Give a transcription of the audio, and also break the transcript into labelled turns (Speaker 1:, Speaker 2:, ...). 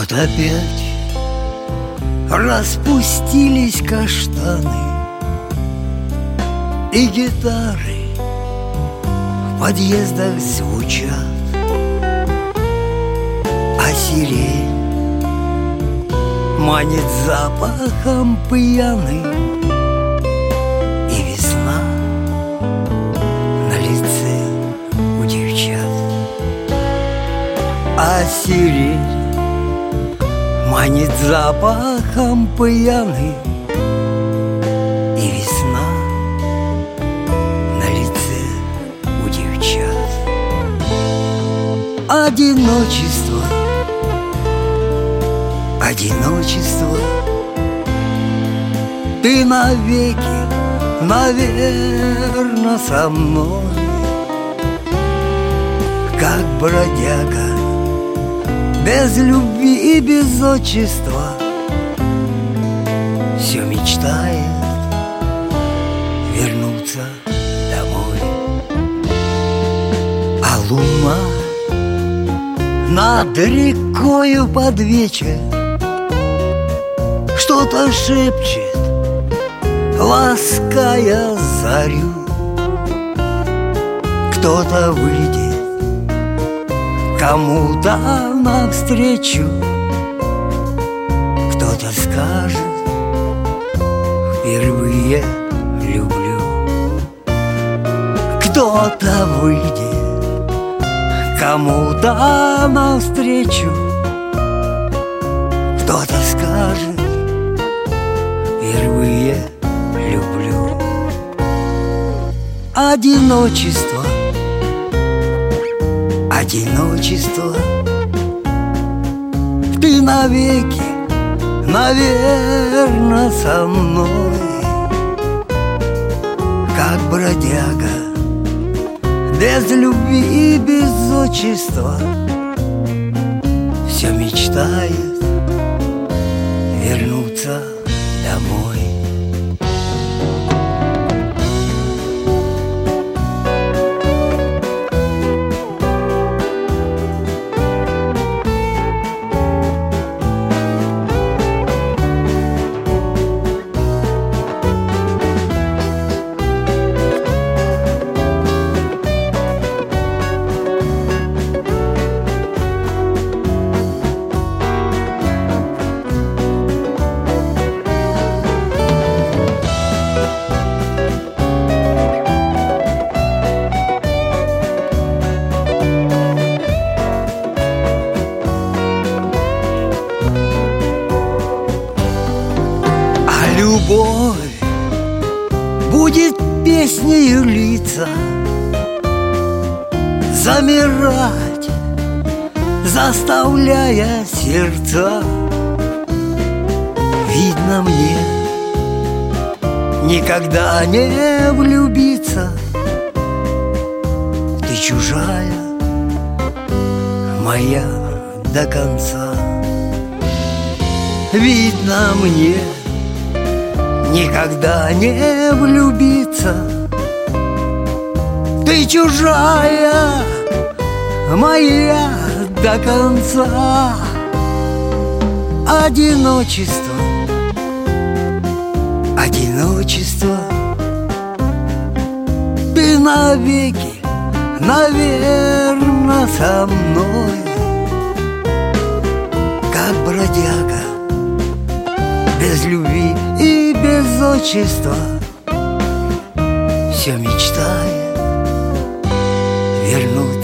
Speaker 1: Вот опять распустились каштаны, и гитары в подъездах звучат, а сирень манит запахом пьяный, и весна на лице у девчат. А сирень манит запахом пьяный, и весна на лице у девчат. Одиночество, одиночество, ты навеки, наверно, со мной, как бродяга, без любви и без отчества, все мечтает вернуться домой. А луна над рекою под вечер что-то шепчет, лаская зарю. Кто-то выйдет кому-то навстречу, кто-то скажет: впервые люблю. Кто-то выйдет кому-то навстречу, кто-то скажет: впервые люблю. Одиночество, одиночество, ты навеки, наверно, со мной, как бродяга, без любви и без отчества, все мечтает вернуться домой. Любовь будет песнею литься, замирать, заставляя сердца. Видно мне никогда не влюбиться, ты чужая моя до конца. Видно мне никогда не влюбиться, ты чужая моя до конца. Одиночество, одиночество, ты навеки, наверно, со мной, как бродяга, без любви и без отчества, все мечтает вернуться